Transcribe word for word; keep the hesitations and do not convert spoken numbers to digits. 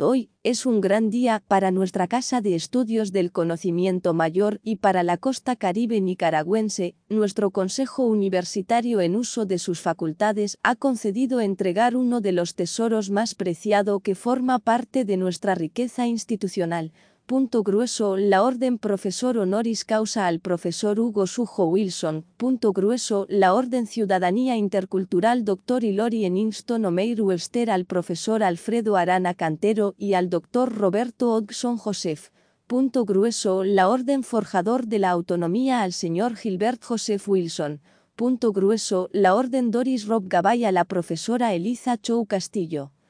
Hoy es un gran día para nuestra Casa de Estudios del Conocimiento Mayor y para la costa caribe nicaragüense. Nuestro Consejo Universitario, en uso de sus facultades, ha concedido entregar uno de los tesoros más preciado que forma parte de nuestra riqueza institucional. Punto grueso, la Orden Profesor Honoris Causa al profesor Hugo Sujo Wilson. Punto grueso, la Orden Ciudadanía Intercultural Doctor Ilori Eningston Omeir Webster al profesor Alfredo Arana Cantero y al doctor Roberto Hodgson Joseph. Punto grueso, la Orden Forjador de la Autonomía al señor Gilbert Joseph Wilson. Punto grueso, la Orden Doris Rob Gabay a la profesora Eliza Chou Castillo.